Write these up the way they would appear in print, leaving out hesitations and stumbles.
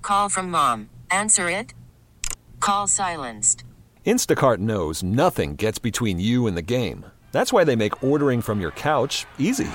call from mom. Answer it. Call silenced. Instacart knows nothing gets between you and the game. That's why they make ordering from your couch easy.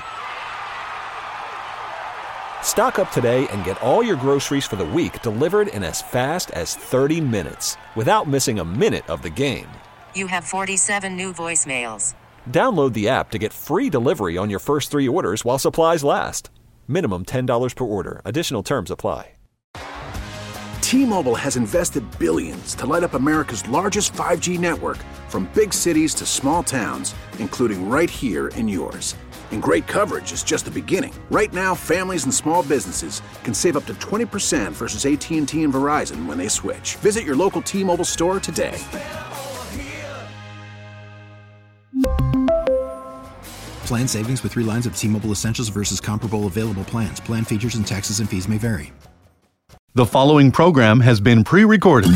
Stock up today and get all your groceries for the week delivered in as fast as 30 minutes without missing a minute of the game. You have 47 new voicemails. Download the app to get free delivery on your first 3 orders while supplies last. Minimum $10 per order. Additional terms apply. T-Mobile has invested billions to light up America's largest 5G network, from big cities to small towns, including right here in yours. And great coverage is just the beginning. Right now, families and small businesses can save up to 20% versus AT&T and Verizon when they switch. Visit your local T-Mobile store today. Plan savings with 3 lines of T-Mobile Essentials versus comparable available plans. Plan features and taxes and fees may vary. The following program has been pre-recorded.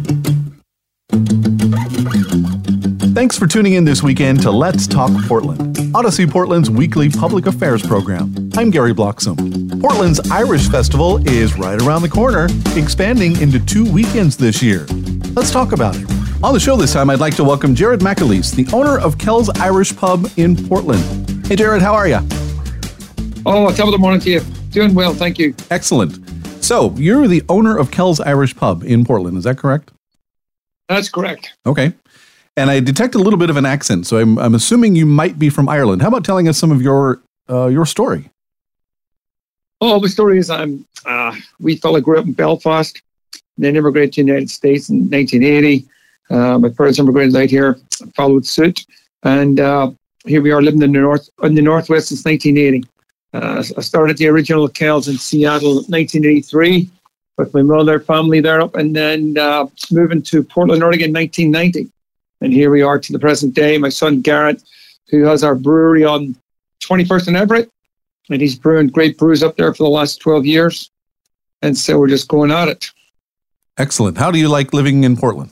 Thanks for tuning in this weekend to Let's Talk Portland, Odyssey Portland's weekly public affairs program. I'm Gary Bloxham. Portland's Irish Festival is right around the corner, expanding into 2 weekends this year. Let's talk about it. On the show this time, I'd like to welcome Jared McAleese, the owner of Kel's Irish Pub in Portland. Hey, Jared, how are you? Oh, top of the morning to you. Doing well, thank you. Excellent. So, you're the owner of Kel's Irish Pub in Portland, is that correct? That's correct. Okay. And I detect a little bit of an accent, so I'm assuming you might be from Ireland. How about telling us some of your story? Oh, the story is we fella grew up in Belfast, then immigrated to the United States in 1980. My parents immigrated out here, followed suit, and here we are living in the Northwest since 1980. I started the original Kel's in Seattle in 1983 with my mother, family there up, and then moving to Portland, Oregon in 1990. And here we are to the present day. My son Garrett, who has our brewery on 21st and Everett, and he's brewing great brews up there for the last 12 years. And so we're just going at it. Excellent. How do you like living in Portland?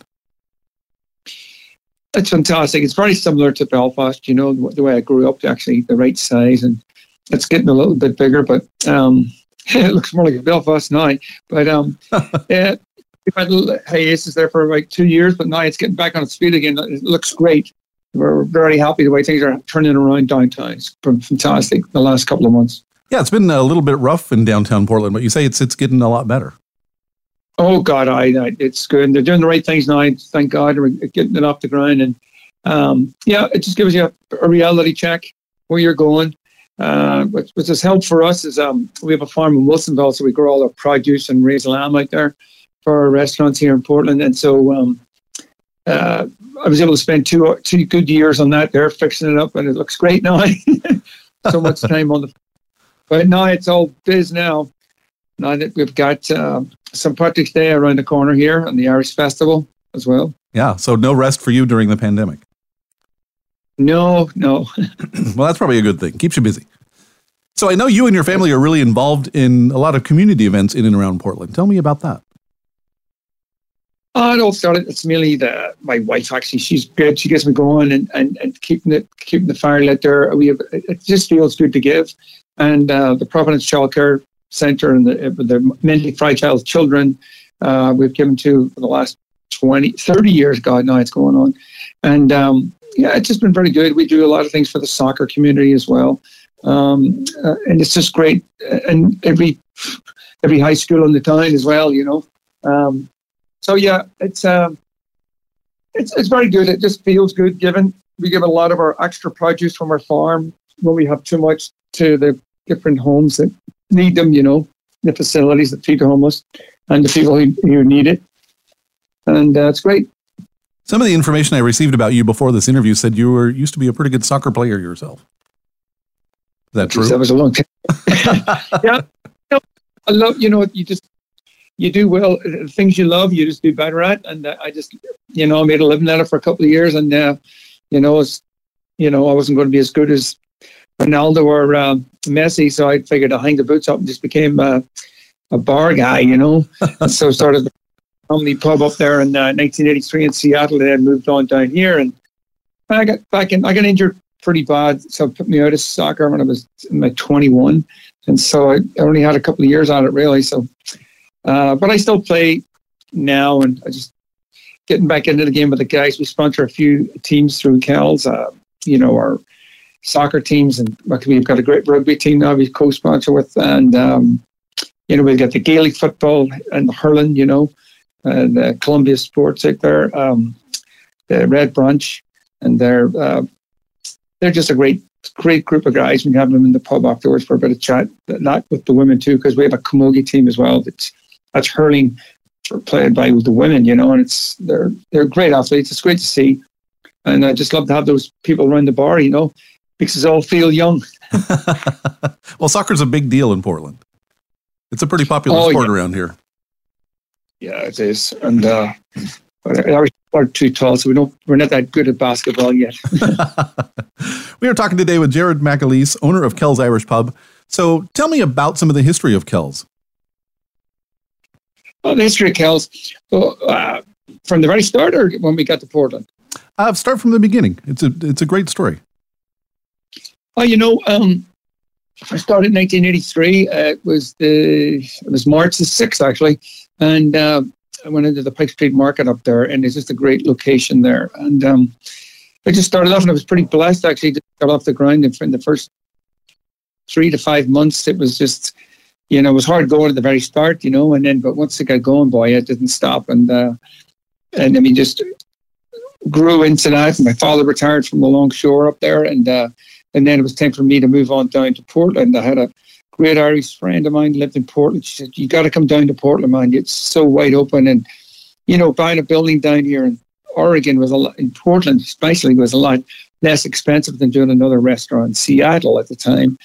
It's fantastic. It's very similar to Belfast, you know, the way I grew up, actually, the right size. And it's getting a little bit bigger, but it looks more like Belfast now. But we've had a little hiatus there for like 2 years, but now it's getting back on its feet again. It looks great. We're very happy the way things are turning around downtown. It's been fantastic the last couple of months. Yeah, it's been a little bit rough in downtown Portland, but you say it's getting a lot better. Oh, God, it's good. They're doing the right things now. Thank God. We're getting it off the ground. And it just gives you a reality check where you're going. What has helped for us is we have a farm in Wilsonville, so we grow all our produce and raise lamb out there for our restaurants here in Portland. And so I was able to spend two good years on that there, fixing it up, and it looks great now. So much time on but now it's all biz now. Now that we've got St. Patrick's Day around the corner here and the Irish Festival as well. Yeah, so no rest for you during the pandemic. No. Well, that's probably a good thing. Keeps you busy. So I know you and your family are really involved in a lot of community events in and around Portland. Tell me about that. It all started. It's mainly my wife. Actually, she's good. She gets me going and keeping the fire lit there. It just feels good to give. And the Providence Child Care Centre and the mentally fragile children we've given to for the last 30 years. God, now it's going on. And it's just been very good. We do a lot of things for the soccer community as well. And it's just great. And every high school in the town as well, you know. So yeah, it's very good. It just feels good giving. We give a lot of our extra produce from our farm when we have too much to the different homes that need them, you know, the facilities that feed the homeless and the people who need it. And it's great. Some of the information I received about you before this interview said you used to be a pretty good soccer player yourself. Is that true? That was a long time. Yeah. I love, you do well. Things you love, you just do better at. And I just, I made a living at it for a couple of years. And, I wasn't going to be as good as Ronaldo or Messi. So I figured I'd hang the boots up and just became a bar guy, And so started the family pub up there in 1983 in Seattle. Then I moved on down here. And I got injured pretty bad. So it put me out of soccer when I was in my 21. And so I only had a couple of years on it, really. So But I still play now, and I just getting back into the game with the guys. We sponsor a few teams through Kells, our soccer teams, and we've got a great rugby team now we co-sponsor with, and we've got the Gaelic football and the hurling, and Columbia Sports out there, the Red Branch, and they're just a great group of guys. We have them in the pub afterwards for a bit of chat, not with the women too, because we have a camogie team as well. That's hurling played by the women, and they're great athletes. It's great to see, and I just love to have those people around the bar. Makes us all feel young. Well, soccer's a big deal in Portland. It's a pretty popular sport around here. Yeah, it is, and but we're too tall, so we're not that good at basketball yet. We are talking today with Jared McAleese, owner of Kells Irish Pub. So tell me about some of the history of Kells. Well, the history of Kells, from the very start, or when we got to Portland? Start from the beginning. It's a great story. I started in 1983. It was March the 6th, actually, and I went into the Pike Street Market up there, and it's just a great location there. And I just started off, and I was pretty blessed, actually, to get off the ground. In the first 3 to 5 months, it was just, it was hard going at the very start, but once it got going, boy, it didn't stop. And just grew into that. My father retired from the Longshore up there, and then it was time for me to move on down to Portland. I had a great Irish friend of mine lived in Portland. She said, "You got to come down to Portland, man. It's so wide open." And, buying a building down here in Oregon in Portland especially, was a lot less expensive than doing another restaurant in Seattle at the time,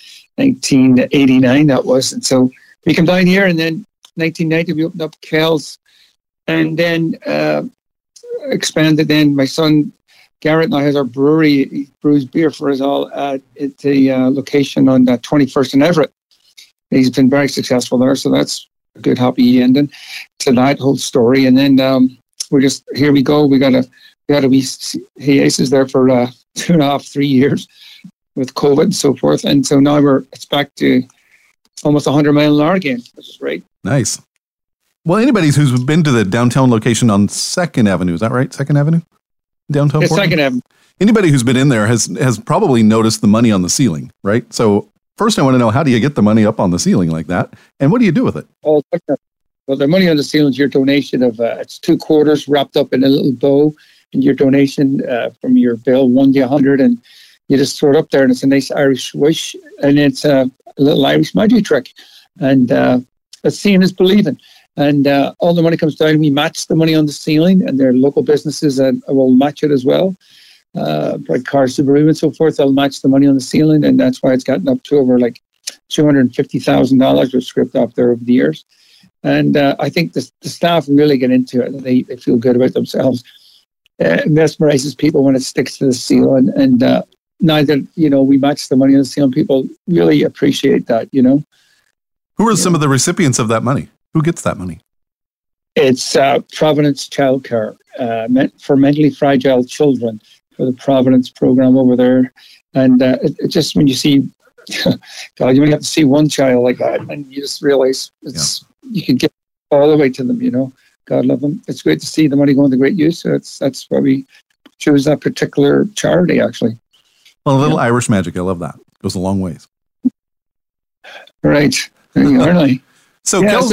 1989 that was. And so we came down here, and then 1990 we opened up Kells, and then expanded. Then my son Garrett now has our brewery. He brews beer for us all at the location on 21st and Everett. He's been very successful there, so that's a good happy ending to that whole story. And then we're just, here we go. We got a wee hiatus there for 2.5, 3 years with COVID and so forth. And so now it's back to almost 100 mile an hour again, which is great. Nice. Well, anybody who's been to the downtown location on 2nd Avenue, is that right? 2nd Avenue? Downtown Portland? 2nd Avenue. Anybody who's been in there has probably noticed the money on the ceiling, right? So first I want to know, how do you get the money up on the ceiling like that? And what do you do with it? Well, the money on the ceiling is your donation of, it's 2 quarters wrapped up in a little bow, and your donation from your bill, 1 to 100, and you just throw it up there, and it's a nice Irish wish, and it's a little Irish magic trick. And seeing is believing. And all the money comes down. We match the money on the ceiling, and there are local businesses that will match it as well. Like Car Subaru and so forth, they'll match the money on the ceiling, and that's why it's gotten up to over like $250,000 was scraped off there over the years. And I think the staff really get into it. They feel good about themselves. It mesmerizes people when it sticks to the ceiling. And now that, we match the money on the ceiling, people really appreciate that, Who are some of the recipients of that money? Who gets that money? It's Providence Childcare, meant for mentally fragile children, for the Providence program over there. And it just, when you see, God, you only have to see one child like that, and you just realize you can get all the way to them, God love them. It's great to see the money going to great use. So that's why we chose that particular charity, actually. Well, a little Irish magic. I love that. Goes a long ways. Right. There you are, like. So, Kells,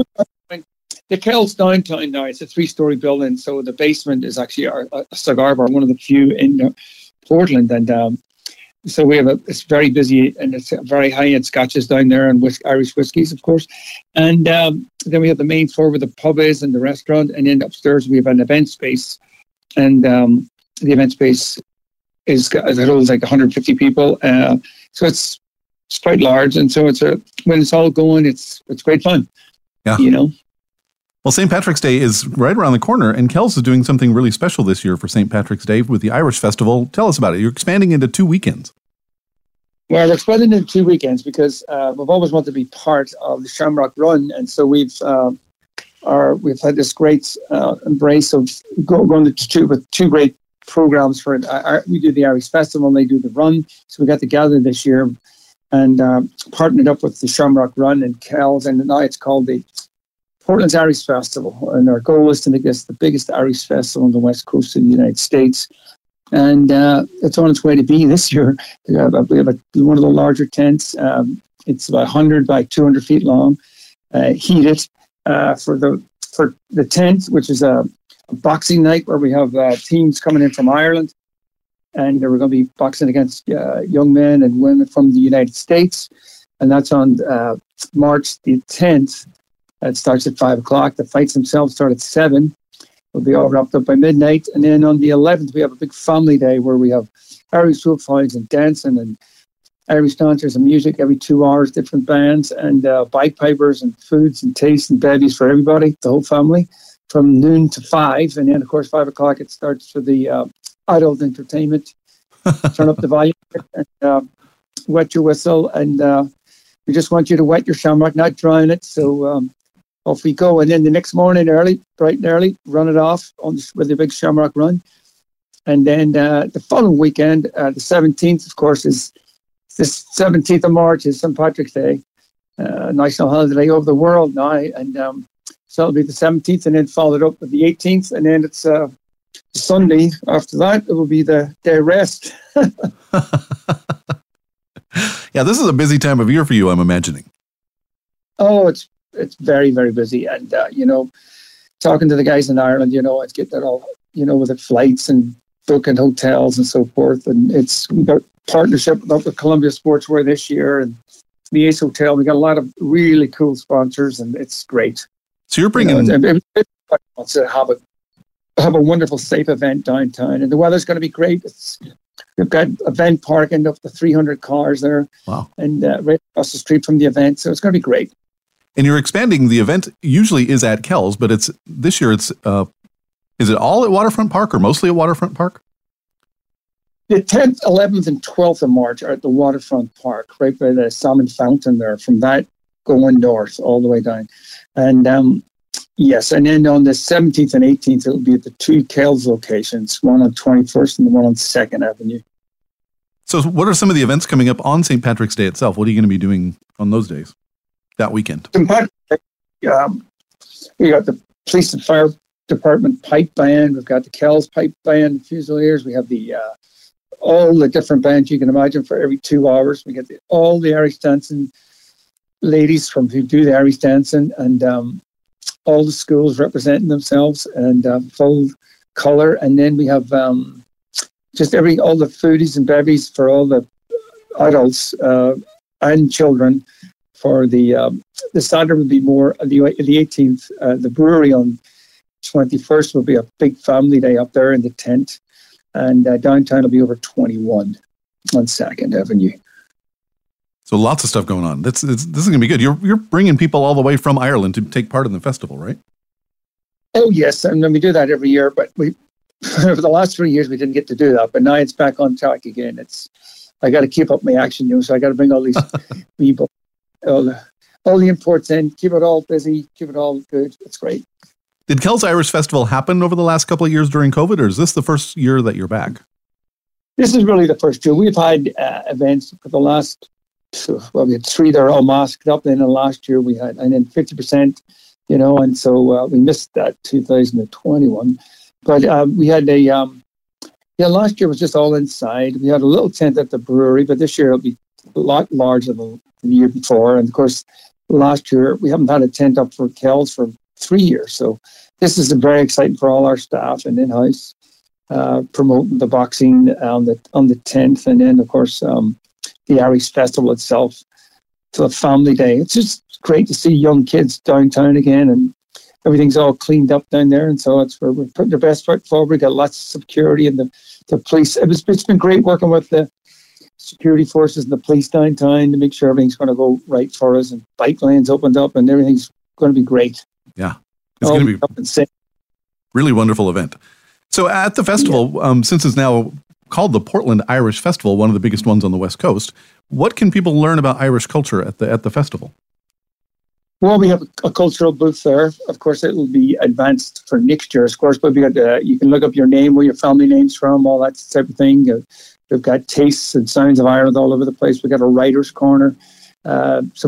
the Kells downtown now, it's a 3-story building. So the basement is actually a cigar bar, one of the few in Portland. And so we have it's very busy, and it's very high-end scotches down there, and Irish whiskies, of course. And then we have the main floor where the pub is and the restaurant. And then upstairs we have an event space. And the event space it holds like 150 people. So it's quite large, and so when it's all going, it's great fun. Yeah. Well, St. Patrick's Day is right around the corner, and Kells is doing something really special this year for St. Patrick's Day with the Irish Festival. Tell us about it. You're expanding into 2 weekends. Well, we're expanding into 2 weekends because we've always wanted to be part of the Shamrock Run, and so we've had this great embrace of going with 2 great programs for it. We do the Irish Festival, and they do the run. So we got together this year and partnered up with the Shamrock Run in Kells, and now it's called the Portland's Irish Festival, and our goal is to make this the biggest Irish festival on the west coast of the United States. And it's on its way to be this year. We have one of the larger tents. It's about 100 by 200 feet long, heated for the tent, which is a boxing night where we have teams coming in from Ireland, and we're going to be boxing against young men and women from the United States, and that's on March the 10th. It starts at 5 o'clock. The fights themselves start at 7. We'll be all wrapped up by midnight. And then on the 11th, we have a big family day where we have Irish food fights and dancing and Irish dancers and music every 2 hours, different bands, and bagpipers and foods and tastes and bevies for everybody, the whole family, from noon to 5. And then, of course, 5 o'clock, it starts for the adult entertainment. Turn up the volume and wet your whistle. And we just want you to wet your shamrock, not drown it. So off we go. And then the next morning, bright and early, run it off with a big shamrock run. And then the following weekend, the 17th, of course, is this 17th of March is St. Patrick's Day, national holiday over the world now. And so it'll be the 17th and then followed up with the 18th. And then it's Sunday after that. It will be the day rest. Yeah, this is a busy time of year for you, I'm imagining. Oh, it's very, very busy. And, talking to the guys in Ireland, it's getting it all, with the flights and booking hotels and so forth. And we've got partnership with Columbia Sportswear this year and the Ace Hotel. We got a lot of really cool sponsors, and it's great. So you're bringing... everybody wants to have a wonderful, safe event downtown. And the weather's going to be great. We've got event parking up to 300 cars there. Wow. And right across the street from the event. So it's going to be great. And you're expanding. The event usually is at Kells, but this year it's is it all at Waterfront Park or mostly at Waterfront Park? The 10th, 11th, and 12th of March are at the Waterfront Park, right by the Salmon Fountain there. From that going north all the way down, and yes, and then on the 17th and 18th it'll be at the 2 Kells locations, one on 21st and the one on 2nd Avenue. So, what are some of the events coming up on St. Patrick's Day itself? What are you going to be doing on those days? That weekend. We got the Police and Fire Department pipe band. We've got the Kells pipe band, Fusiliers. We have all the different bands you can imagine for every 2 hours. We get all the Irish dancing ladies who do the Irish dancing, and all the schools representing themselves and full colour. And then we have just all the foodies and bevies for all the adults and children. For the Saturday would be more the 18th. The brewery on 21st will be a big family day up there in the tent, and downtown will be over 21 on 2nd Avenue. So lots of stuff going on. This is going to be good. You're bringing people all the way from Ireland to take part in the festival, right? Oh yes, and we do that every year. But we for the last 3 years we didn't get to do that, but now it's back on track again. I got to keep up my action, so I got to bring all these people. All the imports in, keep it all busy, keep it all good. It's great. Did Kells Irish Festival happen over the last couple of years during COVID, or is this the first year that you're back? This is really the first year. We've had events for the last, we had 3 that are all masked up. Then last year we had, and then 50%, and so we missed that 2021. But we had last year was just all inside. We had a little tent at the brewery, but this year it'll be a lot larger than the year before. And of course, last year we haven't had a tent up for Kells for 3 years. So this is very exciting for all our staff and in-house, promoting the boxing on the 10th. And then, of course, the Irish Festival itself to a family day. It's just great to see young kids downtown again, and everything's all cleaned up down there. And so it's where we're putting our best foot forward. We got lots of security and the police. It's been great working with the security forces and the police downtown to make sure everything's going to go right for us, and bike lanes opened up and everything's going to be great. Yeah, it's going to be really wonderful event. So at the festival, since it's now called the Portland Irish Festival, one of the biggest ones on the West Coast, what can people learn about Irish culture at the festival? Well, we have a cultural booth there. Of course, it will be advanced for next year, of course, but we got you can look up your name, where your family name's from, all that type of thing. We've got tastes and sounds of Ireland all over the place. We've got a writer's corner. Some of the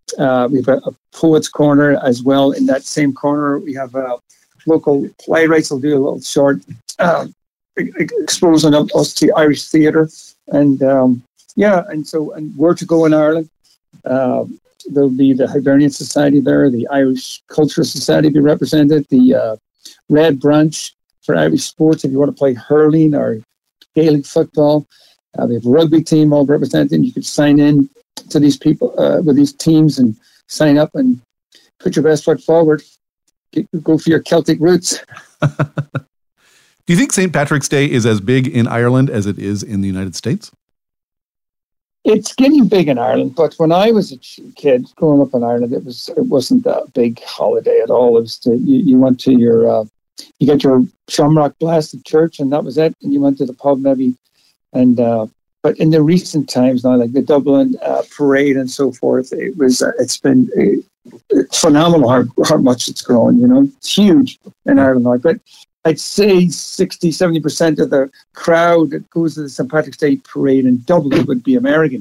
We have a poets corner as well. In that same corner, we have local playwrights will do a little short exposing of us to Irish theatre, and and where to go in Ireland. There'll be the Hibernian Society there, the Irish Cultural Society be represented, the Red Branch for Irish sports if you want to play hurling or Gaelic football. We have a rugby team all represented. You could sign in to these people with these teams and sign up and put your best foot forward. Go for your Celtic roots. Do you think St. Patrick's Day is as big in Ireland as it is in the United States? It's getting big in Ireland, but when I was a kid growing up in Ireland, it wasn't a big holiday at all. It was you went to your you get your Shamrock Blast at church, and that was it. And you went to the pub maybe, and but in the recent times now, like the Dublin parade and so forth, it's been phenomenal how much it's grown. You know, it's huge in Ireland now, but I'd say 60-70% of the crowd that goes to the St. Patrick's Day parade in Dublin would be American.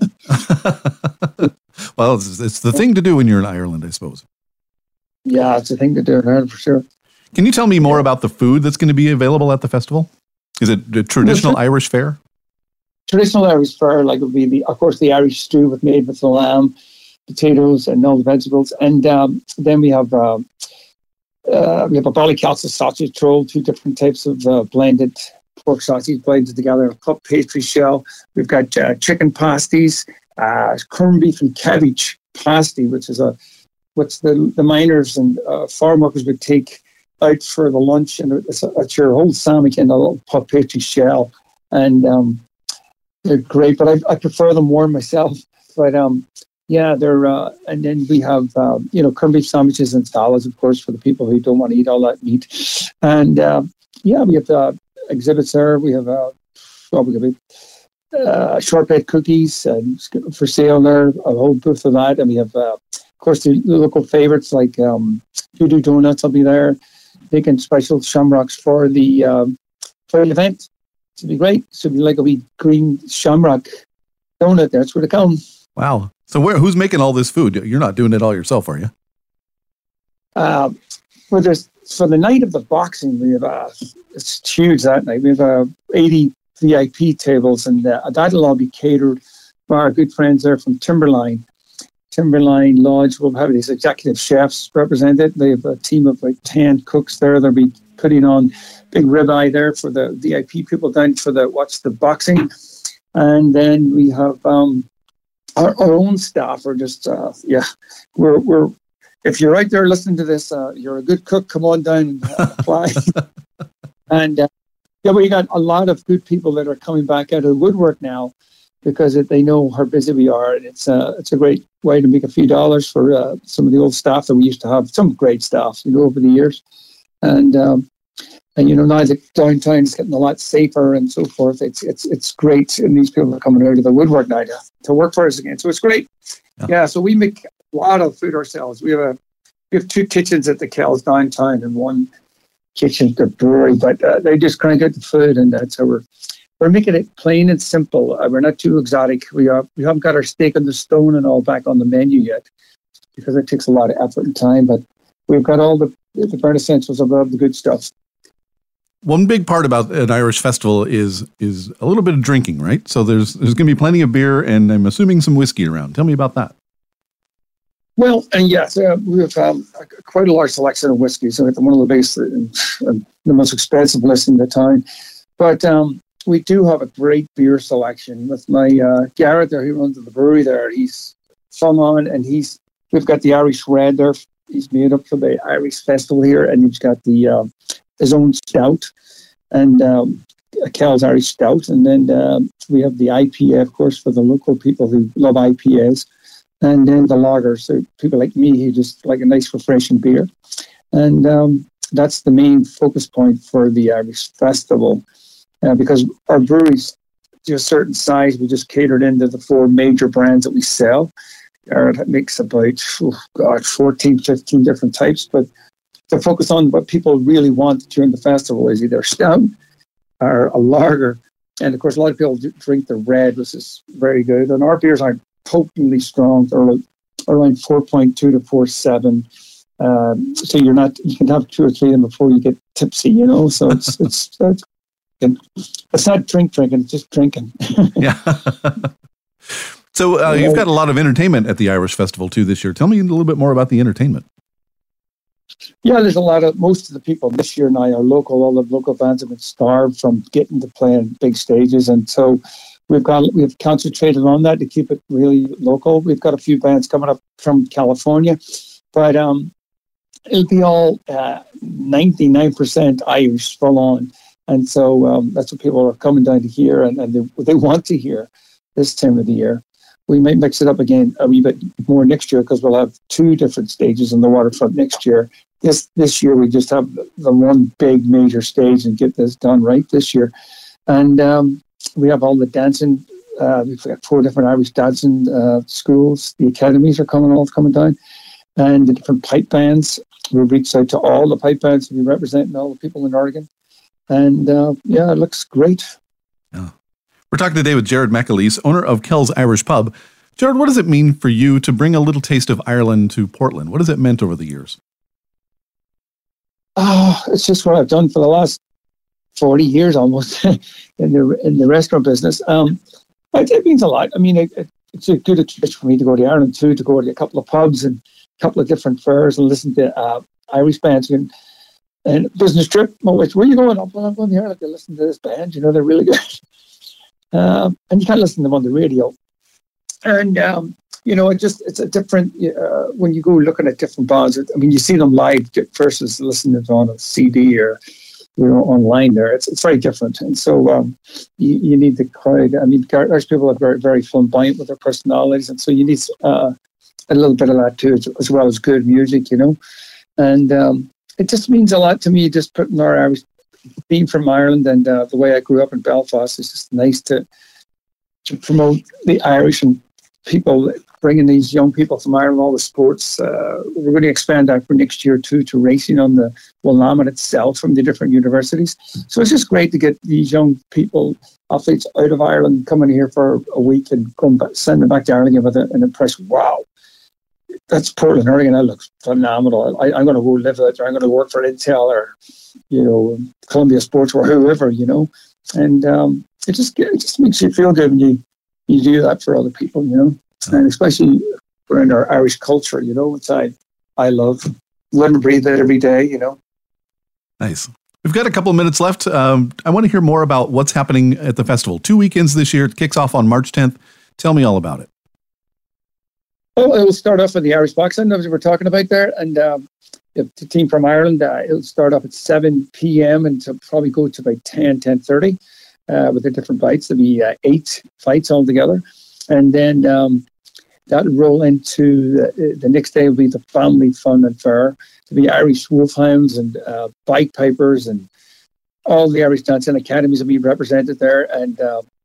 Well, it's the thing to do when you're in Ireland, I suppose. Yeah, it's a thing to do in Ireland for sure. Can you tell me more about the food that's going to be available at the festival? Is it the traditional Irish fare? Traditional Irish fare, like, would be the Irish stew made with the lamb, potatoes, and all the vegetables, and then we have a Ballycastle sausage roll, 2 different types of blended pork sausage blended together in a cup pastry shell. We've got chicken pasties, corned beef and cabbage pasty, which is which the miners and farm workers would take out for the lunch, and it's your whole sandwich in a little puff pastry shell, and they're great. But I prefer them warm myself. But yeah, they're and then we have corned beef sandwiches and salads, of course, for the people who don't want to eat all that meat. And we have exhibits there. We have shortbread cookies for sale there, a whole booth of that, and we have of course the local favorites like Voodoo Donuts will be there, making special shamrocks for the event. It'll be great. It'll be like a wee green shamrock donut. That's where they come. Wow. So who's making all this food? You're not doing it all yourself, are you? For the night of the boxing, we have it's huge that night. We have 80 VIP tables, and that'll all be catered by our good friends there from Timberline Lodge. We'll have these executive chefs represented. They have a team of like 10 cooks there. They'll be putting on big ribeye there for the VIP people down for the boxing. And then we have our own staff are just we're if you're right there listening to this, you're a good cook, come on down and apply. And we got a lot of good people that are coming back out of the woodwork now because they know how busy we are, and it's a great way to make a few dollars for some of the old staff that we used to have. Some great staff, over the years, and now the downtown is getting a lot safer and so forth. It's great, and these people are coming out of the woodwork now to work for us again. So it's great. Yeah. So we make a lot of food ourselves. We have 2 kitchens at the Kells downtown and 1 kitchen at the brewery, but they just crank out the food, and that's how we're making it plain and simple. We're not too exotic. We haven't got our steak on the stone and all back on the menu yet because it takes a lot of effort and time. But we've got all the bare essentials of the good stuff. One big part about an Irish festival is a little bit of drinking, right? So there's going to be plenty of beer, and I'm assuming some whiskey around. Tell me about that. Well, and yes, we have quite a large selection of whiskeys. So one of the biggest and the most expensive list in the town. But we do have a great beer selection with my Garrett there. He runs the brewery there. He's fun on, and we've got the Irish Red there. He's made up for the Irish Festival here, and he's got the his own stout and a Kells Irish Stout, and then we have the IPA, of course, for the local people who love IPAs. And then the lagers, so people like me who just like a nice refreshing beer. And that's the main focus point for the Irish Festival. Because our brewery's to a certain size, we just catered into the 4 major brands that we sell. It makes about 14, 15 different types. But to focus on what people really want during the festival is either stout or a lager. And of course, a lot of people drink the red, which is very good. And our beers aren't potently strong. They're around 4.2 to 4.7. So you can have 2 or 3 of them before you get tipsy, you know. So it's not drinking, it's just drinking. Yeah. So you've got a lot of entertainment at the Irish Festival too this year. Tell me a little bit more about the entertainment. Yeah, there's most of the people this year now are local. All the local bands have been starved from getting to play on big stages. And so we've concentrated on that to keep it really local. We've got a few bands coming up from California, but it'll be all 99% Irish full on. And so that's what people are coming down to hear and they want to hear this time of the year. We might mix it up again a wee bit more next year because we'll have 2 different stages on the waterfront next year. This year we just have the one big major stage and get this done right this year. And we have all the dancing. We've got 4 different Irish dancing schools. The academies are coming down. And the different pipe bands. We've reached out to all the pipe bands to be representing all the people in Oregon. And it looks great. Yeah. We're talking today with Jared McAleese, owner of Kel's Irish Pub. Jared, what does it mean for you to bring a little taste of Ireland to Portland? What has it meant over the years? It's just what I've done for the last 40 years almost in the restaurant business. It means a lot. I mean, it's a good experience for me to go to Ireland too, to go to a couple of pubs and a couple of different fairs and listen to Irish bands. And business trip, where are you going? Well, I'm going to Ireland to listen to this band. You know, they're really good. And you can't listen to them on the radio. And, it's a different, when you go looking at different bands, I mean, you see them live versus listening to them on a CD or, online there. It's very different. And so you need the crowd. I mean, Irish people are very, very flamboyant with their personalities. And so you need a little bit of that too, as well as good music, And it just means a lot to me, just putting our Irish, being from Ireland and the way I grew up in Belfast. It's just nice to promote the Irish and people, bringing these young people from Ireland, all the sports. We're going to expand that for next year too, to racing on the Willamette itself from the different universities. So it's just great to get these young people, athletes out of Ireland, coming here for a week and send them back to Ireland with an impression. Wow, that's Portland, Oregon. That looks phenomenal. I'm going to go live it, or I'm going to work for Intel or, Columbia Sports or whoever, And it just makes you feel good when you do that for other people, And especially around our Irish culture, which I love. Live and breathe it every day, Nice. We've got a couple of minutes left. I want to hear more about what's happening at the festival. 2 weekends this year. It kicks off on March 10th. Tell me all about it. Well, it will start off with the Irish boxing that we were talking about there. And the team from Ireland, it'll start off at 7 p.m. and to probably go to about 10:30 with the different fights. There'll be 8 fights altogether. And then that'll roll into the next day will be the family fun and fair. There'll be Irish wolfhounds and bagpipers and all the Irish dancing academies will be represented there. And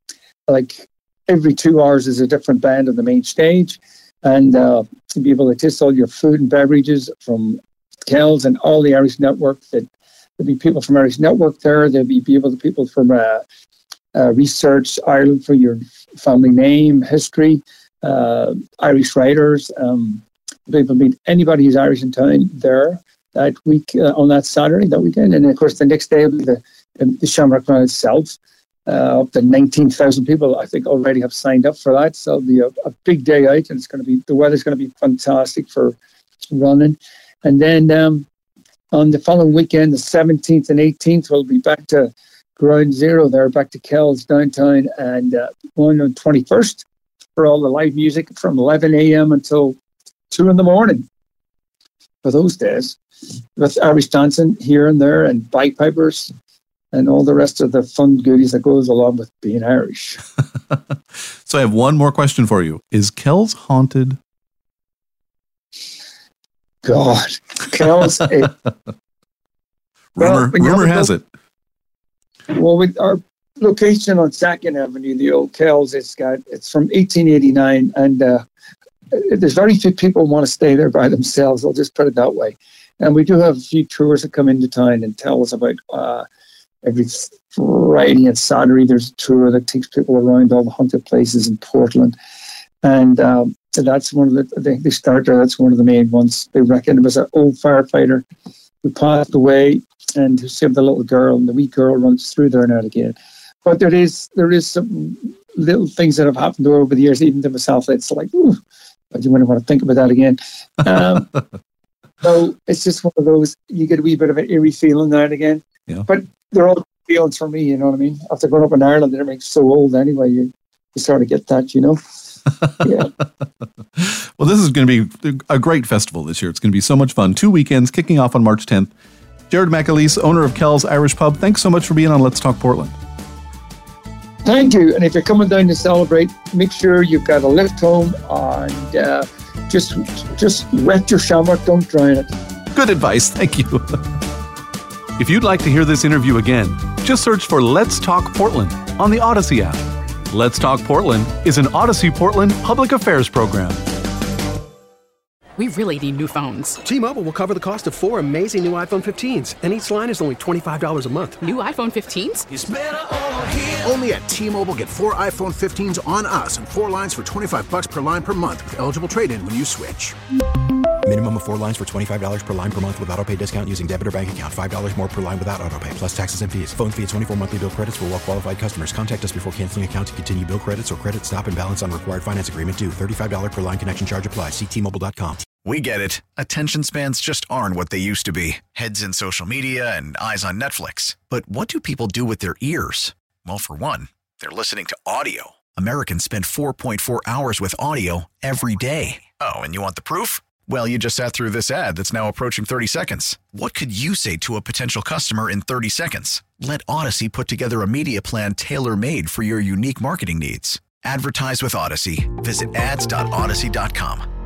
every 2 hours is a different band on the main stage. And to be able to taste all your food and beverages from Kells and all the Irish Network. There'll be people from Irish Network there. There'll be people from Research Ireland for your family name, history, Irish writers. People meet anybody who's Irish in town there that week on that Saturday, that weekend. And of course, the next day will be the Shamrock Run itself. Up to 19,000 people, I think, already have signed up for that. So it'll be a big day out, and the weather's going to be fantastic for running. And then on the following weekend, the 17th and 18th, we'll be back to Ground Zero there, back to Kells downtown, and on the 21st for all the live music from 11 a.m. until 2 in the morning for those days, with Irish dancing here and there and bagpipers and all the rest of the fun goodies that goes along with being Irish. So I have one more question for you. Is Kells haunted? God, Kells. Rumor has it. Well, with our location on Second Avenue, the old Kells, it's from 1889, and there's very few people who want to stay there by themselves. I'll just put it that way. And we do have a few tours that come into town and tell us about every Friday and Saturday. There's a tour that takes people around all the haunted places in Portland. And so that's one of the starter. That's one of the main ones. They reckon it was an old firefighter who passed away and who saved the little girl, and the wee girl runs through there now again. But there is some little things that have happened over the years, even to myself. It's like, ooh, I do want to think about that again. So it's just one of those, you get a wee bit of an eerie feeling now and again. Yeah. But they're all feelings for me, you know what I mean? After growing up in Ireland, they're so old anyway, you sort of get that, you know? Yeah. Well, this is going to be a great festival this year. It's going to be so much fun. 2 weekends kicking off on March 10th. Jared McAleese, owner of Kel's Irish Pub, thanks so much for being on Let's Talk Portland. Thank you. And if you're coming down to celebrate, make sure you've got a lift home and just wet your shamrock, don't drown it. Good advice. Thank you. If you'd like to hear this interview again, just search for Let's Talk Portland on the Odyssey app. Let's Talk Portland is an Odyssey Portland public affairs program. We really need new phones. T-Mobile will cover the cost of 4 amazing new iPhone 15s, and each line is only $25 a month. New iPhone 15s? It's better over here. Only at T-Mobile, get 4 iPhone 15s on us and 4 lines for $25 per line per month with eligible trade-in when you switch. Minimum of 4 lines for $25 per line per month with autopay discount using debit or bank account. $5 more per line without autopay, plus taxes and fees. Phone fee at 24 monthly bill credits for well-qualified customers. Contact us before canceling account to continue bill credits or credit stop and balance on required finance agreement due. $35 per line connection charge applies. See T-Mobile.com. We get it. Attention spans just aren't what they used to be. Heads in social media and eyes on Netflix. But what do people do with their ears? Well, for one, they're listening to audio. Americans spend 4.4 hours with audio every day. Oh, and you want the proof? Well, you just sat through this ad that's now approaching 30 seconds. What could you say to a potential customer in 30 seconds? Let Odyssey put together a media plan tailor-made for your unique marketing needs. Advertise with Odyssey. Visit ads.odyssey.com.